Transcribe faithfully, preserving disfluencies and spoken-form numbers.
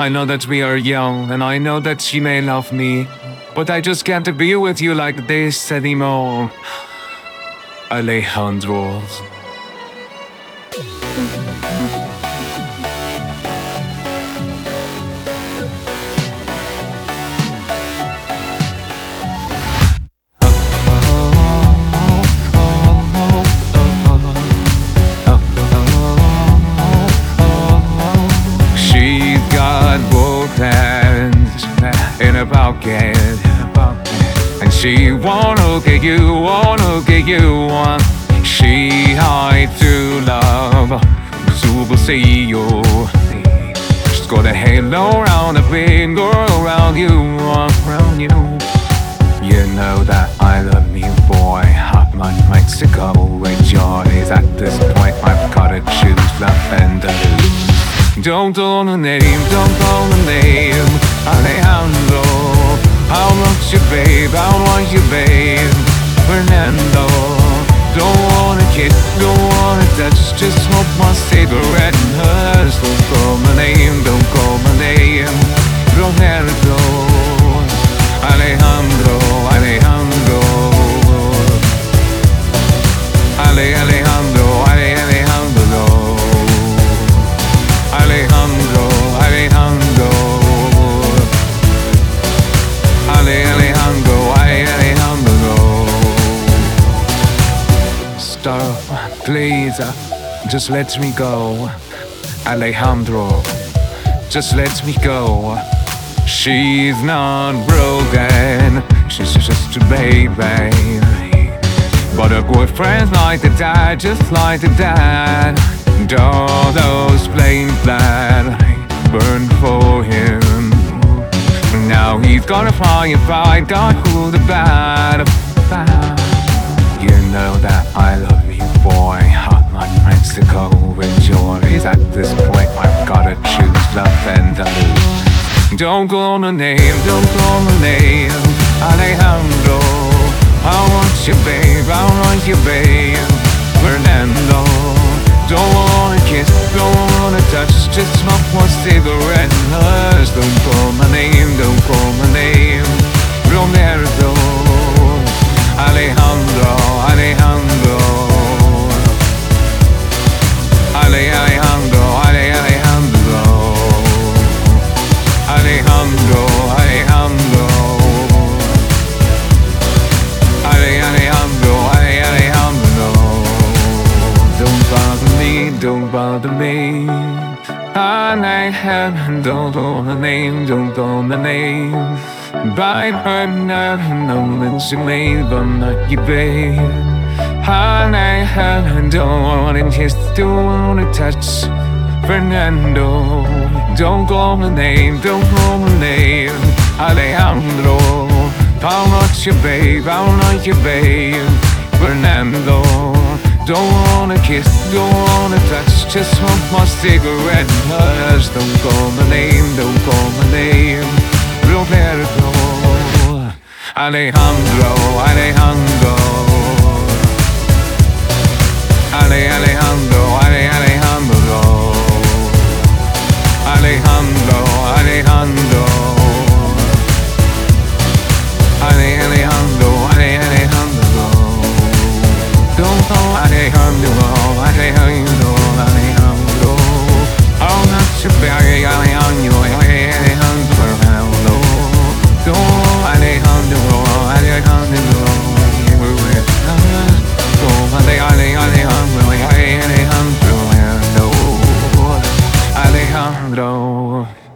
I know that we are young, and I know that she may love me, but I just can't be with you like this anymore. Alejandro. She's got both hands in her pocket, and she wanna get you, wanna get you on. She hides to love, so we'll see you. She's got a halo around a big girl around you, around you. You know that I love you, boy. Hot my Mexico with Johnny's. At this point, I've gotta choose love and lose. Don't call the name, don't call the name, Alejandro. I want you, babe, I want you, babe, Fernando. Don't wanna kiss, don't wanna touch, just smoke my cigarette and hush. Don't call my name, don't call my name, Roberto, Alejandro, Alejandro, Ale, Alejandro, Ale, Alejandro, Alejandro, Alejandro, Ale, Alejandro, Ale, Alejandro. Stop, please, just let me go, Alejandro, just let me go. She's not broken, she's just a baby, but her boyfriend's like the dad, just like the dad. And all those planes that burned for him, now he's gonna fight, fight, God, who the bad, bad. You know that I love you, boy. Hot like Mexico with joys. At this point, I've gotta choose love and lose. Don't call the name, don't call the name, Alejandro. I want you, babe, I want you, babe, Fernando. Don't wanna kiss, don't wanna touch, just smoke one cigarette and hush. Don't call my name, don't call my name, Roberto, Alejandro, Alejandro, Ale, Alejandro, Ale, Alejandro, Alejandro, Alejandro, Ale, Alejandro, Ale, Alejandro. Don't bother me, don't bother me. Alejandro, don't call the name, don't call the name. By her now, no that she made, but not you, babe. Alejandro, don't wanna kiss, don't wanna touch. Fernando, don't call the name, don't call the name, Alejandro. I want you, babe, I want you, babe, Fernando. Don't wanna kiss, don't wanna touch, just smoke my cigarette and hush. Don't call my name, don't call my name, Roberto, Alejandro, Alejandro, Ale, Alejandro, Ale, Alejandro, Alejandro, Alejandro, Ale, Alejandro, Ale, Alejandro. Don't call Alejandro, Alejandro, Alejandro. Oh, not to bury Alejandro, Alejandro, Alejandro. Don't Alejandro, Alejandro. Go Ale, Ale, Alejandro, Alejandro, Alejandro.